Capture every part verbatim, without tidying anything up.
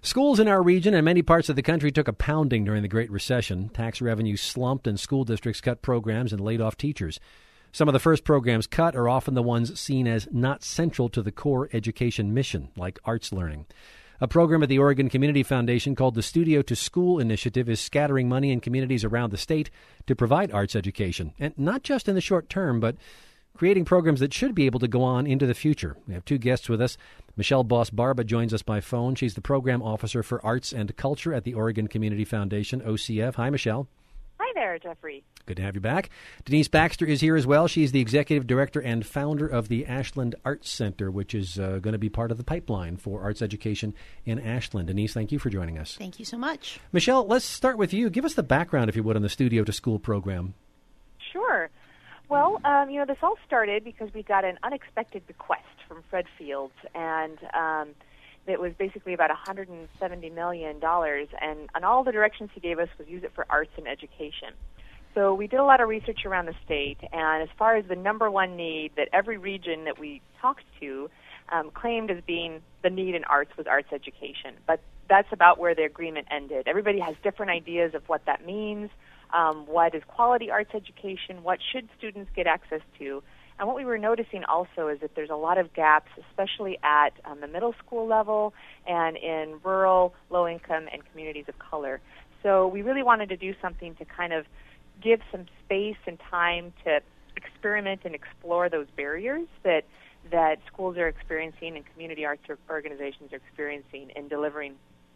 Schools in our region and many parts of the country took a pounding during the Great Recession. Tax revenues slumped and school districts cut programs and laid off teachers. Some of the first programs cut are often the ones seen as not central to the core education mission, like arts learning. A program at the Oregon Community Foundation called the Studio to School Initiative is scattering money in communities around the state to provide arts education, and not just in the short term, but creating programs that should be able to go on into the future. We have two guests with us. Michelle Boss-Barba joins us by phone. She's the Program Officer for Arts and Culture at the Oregon Community Foundation, O C F. Hi, Michelle. Hi there, Jeffrey. Good to have you back. Denise Baxter is here as well. She's the Executive Director and founder of the Ashland Arts Center, which is uh, going to be part of the pipeline for arts education in Ashland. Denise, thank you for joining us. Thank you so much. Michelle, let's start with you. Give us the background, if you would, on the Studio to School program. Sure. Well, um, you know, this all started because we got an unexpected bequest from Fred Fields, and um, it was basically about one hundred seventy million dollars, and, and all the directions he gave us was use it for arts and education. So we did a lot of research around the state, and as far as the number one need that every region that we talked to um, claimed as being the need in arts was arts education. But that's about where the agreement ended. Everybody has different ideas of what that means, um, what is quality arts education, what should students get access to. And what we were noticing also is that there's a lot of gaps, especially at um, the middle school level and in rural, low-income, and communities of color. So we really wanted to do something to kind of give some space and time to experiment and explore those barriers that that schools are experiencing and community arts organizations are experiencing in delivering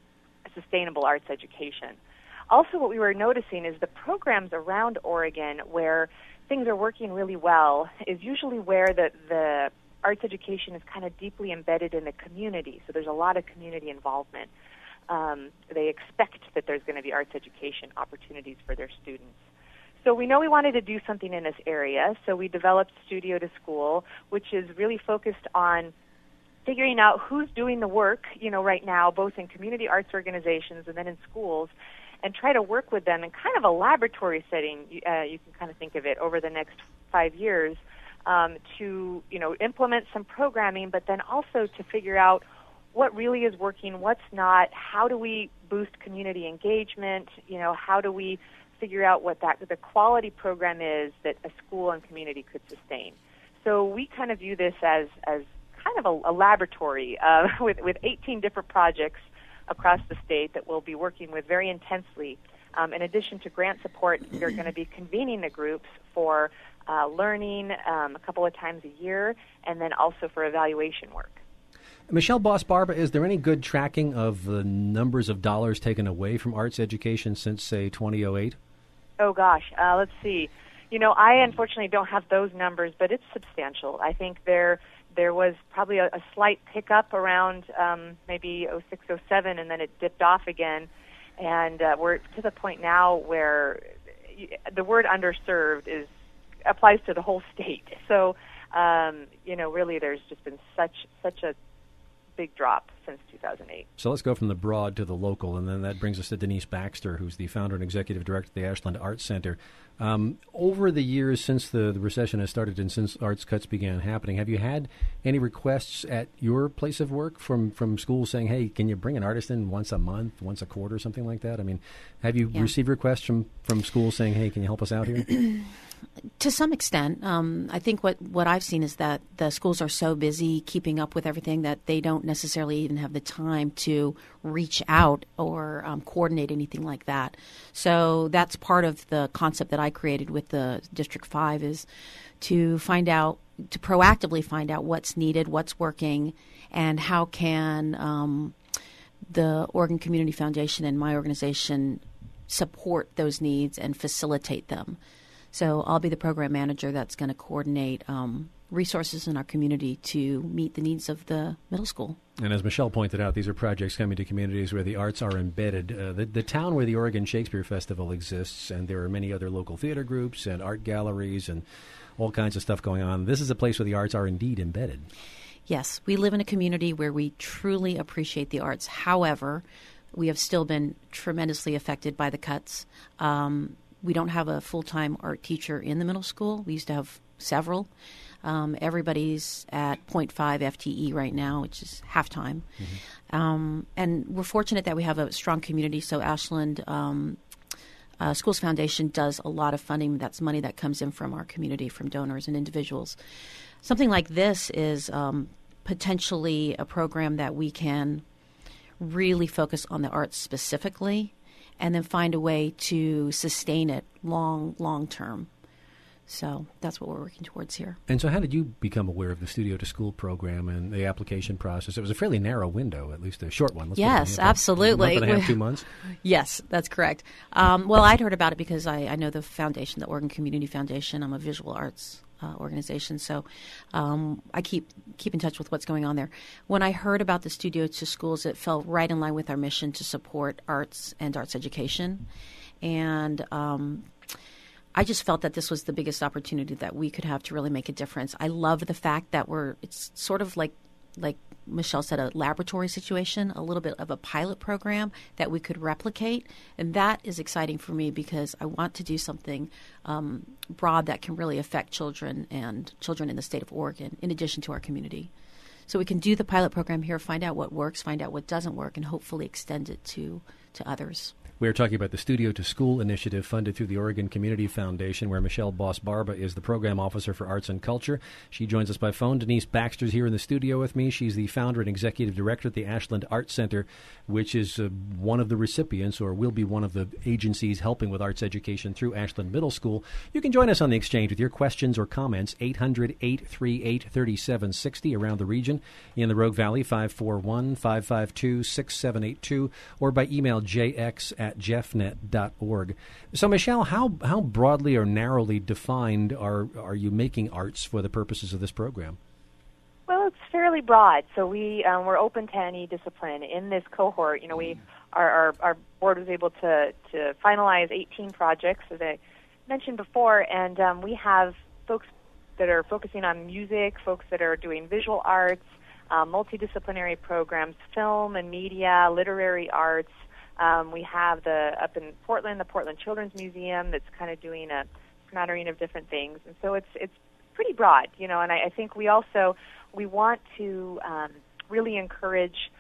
a sustainable arts education. Also, what we were noticing is the programs around Oregon where things are working really well is usually where the, the arts education is kind of deeply embedded in the community. So there's a lot of community involvement. Um, they expect that there's going to be arts education opportunities for their students. So we know we wanted to do something in this area, so we developed Studio to School, which is really focused on figuring out who's doing the work, you know, right now, both in community arts organizations and then in schools, and try to work with them in kind of a laboratory setting, uh, you can kind of think of it, over the next five years um, to, you know, implement some programming, but then also to figure out what really is working, what's not, how do we boost community engagement, you know, how do we figure out what that the quality program is that a school and community could sustain. So we kind of view this as, as kind of a, a laboratory uh, with, with eighteen different projects across the state that we'll be working with very intensely. Um, in addition to grant support, we're going to be convening the groups for uh, learning um, a couple of times a year, and then also for evaluation work. Michelle Boss-Barba, is there any good tracking of the numbers of dollars taken away from arts education since, say, two thousand eight? Oh, gosh. Uh, let's see. You know, I unfortunately don't have those numbers, but it's substantial. I think there there was probably a, a slight pickup around um, maybe oh six, oh seven, and then it dipped off again. And uh, we're to the point now where the word underserved is applies to the whole state. So, um, you know, really there's just been such such a big drop since two thousand eight. So let's go from the broad to the local, and then that brings us to Denise Baxter, who's the founder and executive director of the Ashland Arts Center. Um, over the years since the, the recession has started and since arts cuts began happening, have you had any requests at your place of work from, from schools saying, hey, can you bring an artist in once a month, once a quarter, something like that? I mean, have you yeah. received requests from, from schools saying, hey, can you help us out here? To some extent. Um, I think what, what I've seen is that the schools are so busy keeping up with everything that they don't necessarily even have the time to reach out or um, coordinate anything like that. So that's part of the concept that I created with the District five is to find out, to proactively find out what's needed, what's working, and how can um, the Oregon Community Foundation and my organization support those needs and facilitate them. So I'll be the program manager that's going to coordinate um, resources in our community to meet the needs of the middle school. And as Michelle pointed out, these are projects coming to communities where the arts are embedded. Uh, the, the town where the Oregon Shakespeare Festival exists, and there are many other local theater groups and art galleries and all kinds of stuff going on. This is a place where the arts are indeed embedded. Yes, we live in a community where we truly appreciate the arts. However, we have still been tremendously affected by the cuts. Um, we don't have a full-time art teacher in the middle school. We used to have several. Um, everybody's at zero point five F T E right now, which is half-time. Mm-hmm. Um, and we're fortunate that we have a strong community. So Ashland um, uh, Schools Foundation does a lot of funding. That's money that comes in from our community, from donors and individuals. Something like this is um, potentially a program that we can really focus on the arts specifically and then find a way to sustain it long, long term. So that's what we're working towards here. And so how did you become aware of the Studio to School program and the application process? It was a fairly narrow window, at least a short one. Let's yes, absolutely. A month and a half, two months? Yes, that's correct. Um, well, I'd heard about it because I, I know the foundation, the Oregon Community Foundation. I'm a visual arts uh, organization, so um, I keep keep in touch with what's going on there. When I heard about the Studio to Schools, it fell right in line with our mission to support arts and arts education. And um I just felt that this was the biggest opportunity that we could have to really make a difference. I love the fact that we're it's sort of like like Michelle said, a laboratory situation, a little bit of a pilot program that we could replicate. And that is exciting for me because I want to do something um, broad that can really affect children and children in the state of Oregon, in addition to our community. So we can do the pilot program here, find out what works, find out what doesn't work, and hopefully extend it to, to others. We're talking about the Studio to School initiative funded through the Oregon Community Foundation, where Michelle Boss-Barba is the program officer for arts and culture. She joins us by phone. Denise Baxter's here in the studio with me. She's the founder and executive director at the Ashland Arts Center, which is uh, one of the recipients, or will be one of the agencies helping with arts education through Ashland Middle School. You can join us on the exchange with your questions or comments, eight hundred, eight three eight, three seven six zero around the region. In the Rogue Valley, five four one, five five two, six seven eight two, or by email jx at at jeff net dot org. So, Michelle, how how broadly or narrowly defined are are you making arts for the purposes of this program? Well, it's fairly broad. So we um, we're open to any discipline in this cohort. You know, we our our, our board was able to to finalize eighteen projects, as I mentioned before, and um, we have folks that are focusing on music, folks that are doing visual arts, uh, multidisciplinary programs, film and media, literary arts. Um, we have the up in Portland, the Portland Children's Museum, that's kind of doing a smattering of different things, and so it's it's pretty broad, you know. And I, I think we also we want to um, really encourage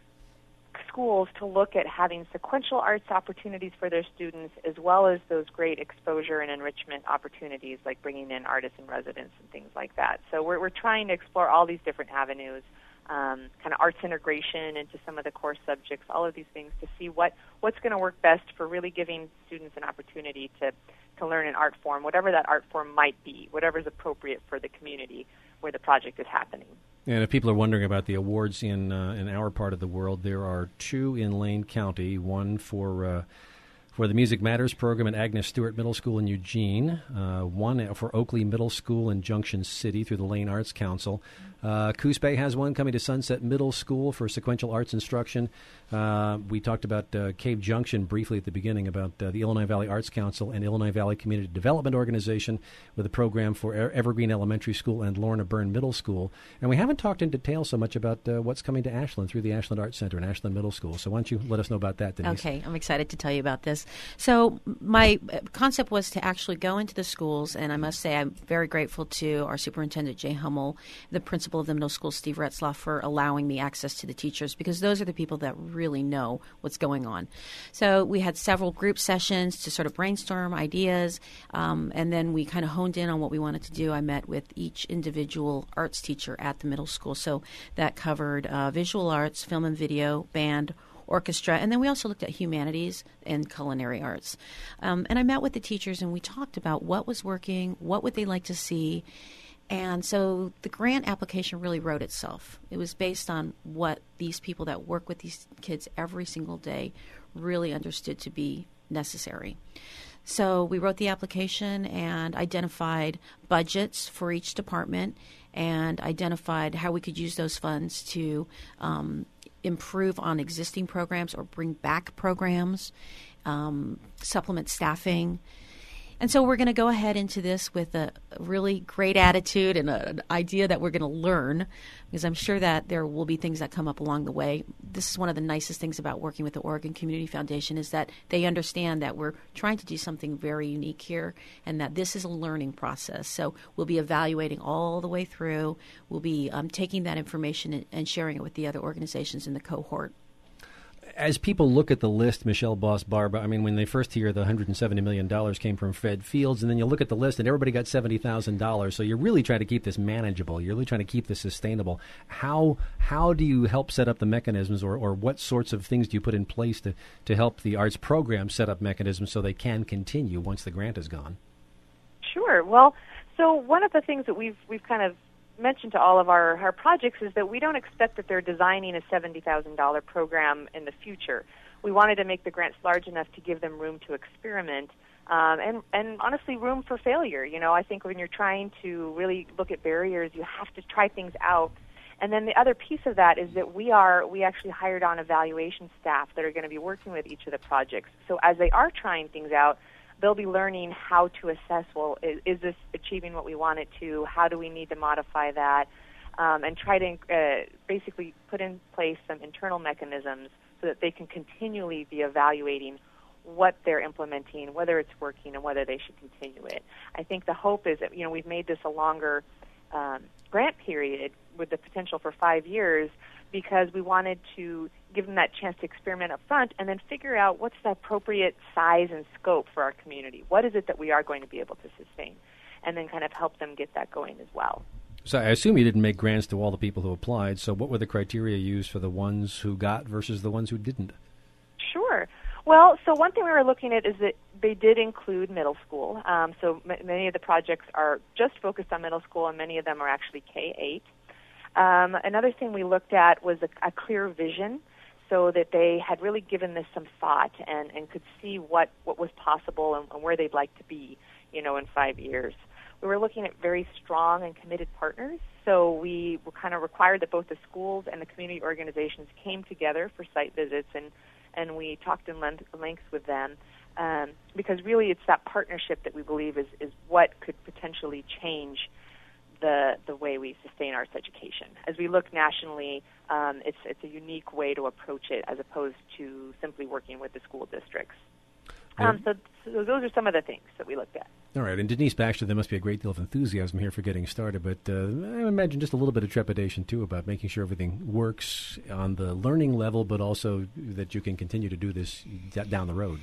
schools to look at having sequential arts opportunities for their students, as well as those great exposure and enrichment opportunities, like bringing in artists in residence and things like that. So we're we're trying to explore all these different avenues. Um, kind of arts integration into some of the core subjects, all of these things, to see what, what's going to work best for really giving students an opportunity to, to learn an art form, whatever that art form might be, whatever is appropriate for the community where the project is happening. And if people are wondering about the awards in uh, in our part of the world, there are two in Lane County, one for uh, for the Music Matters program at Agnes Stewart Middle School in Eugene, uh, one for Oakley Middle School in Junction City through the Lane Arts Council. Uh, Coos Bay has one coming to Sunset Middle School for sequential arts instruction. Uh, we talked about uh, Cave Junction briefly at the beginning about uh, the Illinois Valley Arts Council and Illinois Valley Community Development Organization with a program for Evergreen Elementary School and Lorna Byrne Middle School. And we haven't talked in detail so much about uh, what's coming to Ashland through the Ashland Arts Center and Ashland Middle School. So why don't you let us know about that, Denise? Okay, I'm excited to tell you about this. So my concept was to actually go into the schools, and I must say I'm very grateful to our superintendent, Jay Hummel, the principal of the middle school, Steve Retzlaff, for allowing me access to the teachers, because those are the people that really know what's going on. So we had several group sessions to sort of brainstorm ideas, um, and then we kind of honed in on what we wanted to do. I met with each individual arts teacher at the middle school. So that covered uh, visual arts, film and video, band, orchestra, and then we also looked at humanities and culinary arts. Um, and I met with the teachers, and we talked about what was working, what would they like to see. And so the grant application really wrote itself. It was based on what these people that work with these kids every single day really understood to be necessary. So we wrote the application and identified budgets for each department and identified how we could use those funds to um, improve on existing programs or bring back programs, um, supplement staffing. And so we're going to go ahead into this with a really great attitude and a, an idea that we're going to learn, because I'm sure that there will be things that come up along the way. This is one of the nicest things about working with the Oregon Community Foundation, is that they understand that we're trying to do something very unique here and that this is a learning process. So we'll be evaluating all the way through. We'll be um, taking that information and, and sharing it with the other organizations in the cohort. As people look at the list, Michelle Boss Barba, I mean, when they first hear the one hundred seventy million dollars came from Fred Fields, and then you look at the list and everybody got seventy thousand dollars. So you're really trying to keep this manageable. You're really trying to keep this sustainable. How how do you help set up the mechanisms, or, or what sorts of things do you put in place to, to help the arts program set up mechanisms so they can continue once the grant is gone? Sure. Well, so one of the things that we've we've kind of mentioned to all of our, our projects is that we don't expect that they're designing a seventy thousand dollars program in the future. We wanted to make the grants large enough to give them room to experiment um, and, and honestly room for failure. You know, I think when you're trying to really look at barriers, you have to try things out. And then the other piece of that is that we are we actually hired on evaluation staff that are going to be working with each of the projects. So as they are trying things out, they'll be learning how to assess, well, is, is this achieving what we want it to? How do we need to modify that? Um, and try to uh, basically put in place some internal mechanisms so that they can continually be evaluating what they're implementing, whether it's working, and whether they should continue it. I think the hope is that, you know, we've made this a longer um, grant period with the potential for five years because we wanted to give them that chance to experiment up front and then figure out what's the appropriate size and scope for our community. What is it that we are going to be able to sustain? And then kind of help them get that going as well. So I assume you didn't make grants to all the people who applied. So what were the criteria used for the ones who got versus the ones who didn't? Sure. Well, so one thing we were looking at is that they did include middle school. Um, so m- many of the projects are just focused on middle school, and many of them are actually K eight. Um, another thing we looked at was a, a clear vision, so that they had really given this some thought and, and could see what, what was possible and, and where they'd like to be, you know, in five years. We were looking at very strong and committed partners, so we were kind of required that both the schools and the community organizations came together for site visits, and, and we talked in length, length with them, um, because really it's that partnership that we believe is, is what could potentially change the the way we sustain arts education. As we look nationally, um, it's it's a unique way to approach it as opposed to simply working with the school districts. Um, so, so those are some of the things that we looked at. All right. And Denise Baxter, there must be a great deal of enthusiasm here for getting started, but uh, I imagine just a little bit of trepidation, too, about making sure everything works on the learning level, but also that you can continue to do this d- down the road.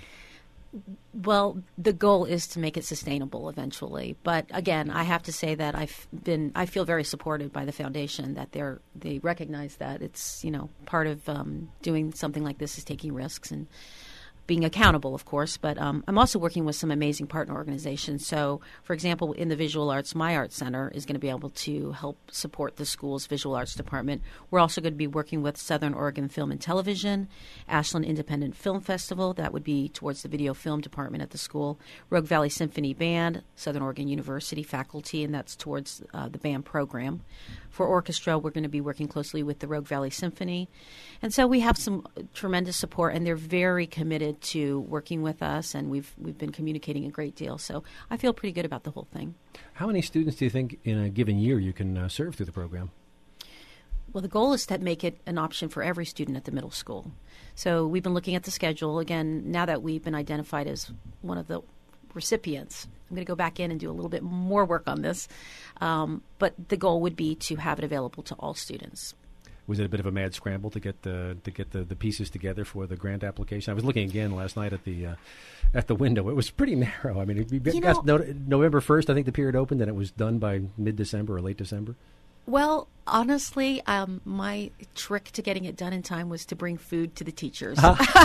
Well, the goal is to make it sustainable eventually. But again, I have to say that I've been, I feel very supported by the foundation, that they're, they recognize that it's, you know, part of um, doing something like this is taking risks and being accountable, of course, but um, I'm also working with some amazing partner organizations. So, for example, in the Visual Arts, My Arts Center is going to be able to help support the school's visual arts department. We're also going to be working with Southern Oregon Film and Television, Ashland Independent Film Festival, that would be towards the video film department at the school, Rogue Valley Symphony Band, Southern Oregon University faculty, and that's towards uh, the band program. For orchestra, we're going to be working closely with the Rogue Valley Symphony. And so we have some tremendous support, and they're very committed to working with us, and we've we've been communicating a great deal. So I feel pretty good about the whole thing. How many students do you think in a given year you can uh, serve through the program? Well, the goal is to make it an option for every student at the middle school. So we've been looking at the schedule. Again, now that we've been identified as one of the recipients, I'm going to go back in and do a little bit more work on this. Um, but the goal would be to have it available to all students. Was it a bit of a mad scramble to get the to get the, the pieces together for the grant application? I was looking again last night at the uh, at the window. It was pretty narrow. I mean, it, it you got know, no, November first, I think the period opened, and it was done by mid-December or late December. Well, honestly, um, my trick to getting it done in time was to bring food to the teachers.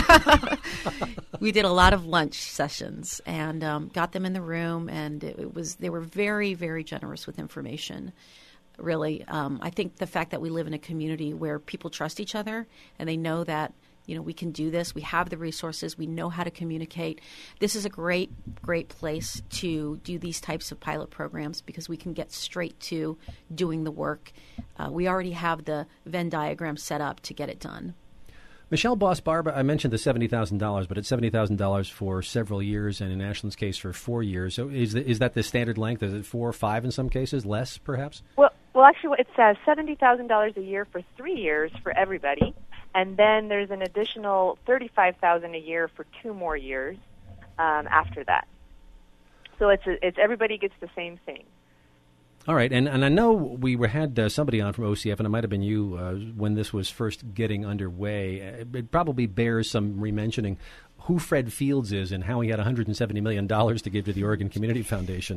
We did a lot of lunch sessions and um, got them in the room, and it, it was they were very, very generous with information. Really, um, I think the fact that we live in a community where people trust each other and they know that, you know, we can do this. We have the resources. We know how to communicate. This is a great, great place to do these types of pilot programs because we can get straight to doing the work. Uh, we already have the Venn diagram set up to get it done. Michelle Boss-Barba, I mentioned the seventy thousand dollars, but it's seventy thousand dollars for several years, and in Ashland's case for four years. So is the, is that the standard length? Is it four or five in some cases? Less, perhaps? Well, well, actually, it's uh, seventy thousand dollars a year for three years for everybody, and then there's an additional thirty-five thousand dollars a year for two more years um, after that. So it's a, it's everybody gets the same thing. All right, and, and I know we were, had uh, somebody on from O C F, and it might have been you uh, when this was first getting underway. It probably bears some re-mentioning who Fred Fields is and how he had one hundred seventy million dollars to give to the Oregon Community Foundation.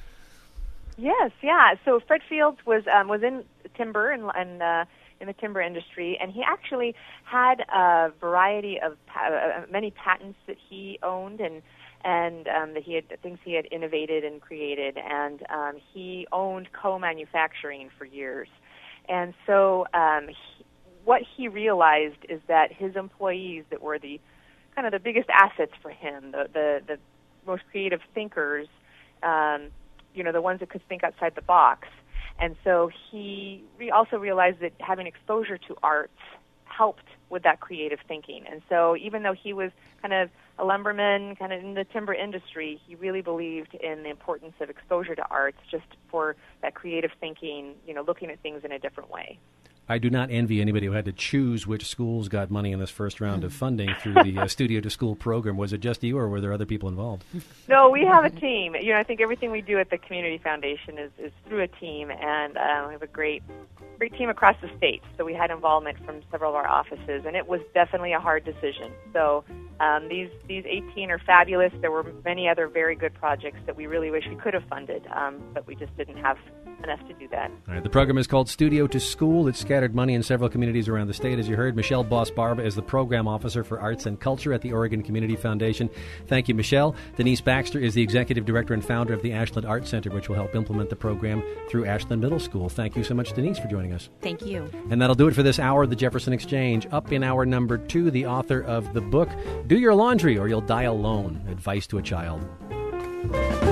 Yes, yeah. So Fred Fields was um, was in timber and, and uh, in the timber industry, and he actually had a variety of pa- uh, many patents that he owned and. and um, that he had things he had innovated and created, and um, he owned co-manufacturing for years. And so um, he, what he realized is that his employees that were the kind of the biggest assets for him, the, the, the most creative thinkers, um, you know, the ones that could think outside the box. And so he re- also realized that having exposure to arts helped with that creative thinking. And so even though he was kind of a lumberman, kind of in the timber industry, he really believed in the importance of exposure to arts just for that creative thinking, you know, looking at things in a different way. I do not envy anybody who had to choose which schools got money in this first round of funding through the uh, Studio to School program. Was it just you, or were there other people involved? No, we have a team. You know, I think everything we do at the Community Foundation is, is through a team, and uh, we have a great, great team across the state. So we had involvement from several of our offices, and it was definitely a hard decision. So um, these these eighteen are fabulous. There were many other very good projects that we really wish we could have funded, um, but we just didn't have enough to do that. All right, the program is called Studio to School. It's scattered money in several communities around the state. As you heard, Michelle Boss-Barba is the Program Officer for Arts and Culture at the Oregon Community Foundation. Thank you, Michelle. Denise Baxter is the Executive Director and Founder of the Ashland Arts Center, which will help implement the program through Ashland Middle School. Thank you so much, Denise, for joining us. Thank you. And that'll do it for this hour of the Jefferson Exchange. Up in hour number two, the author of the book, Do Your Laundry or You'll Die Alone, Advice to a Child.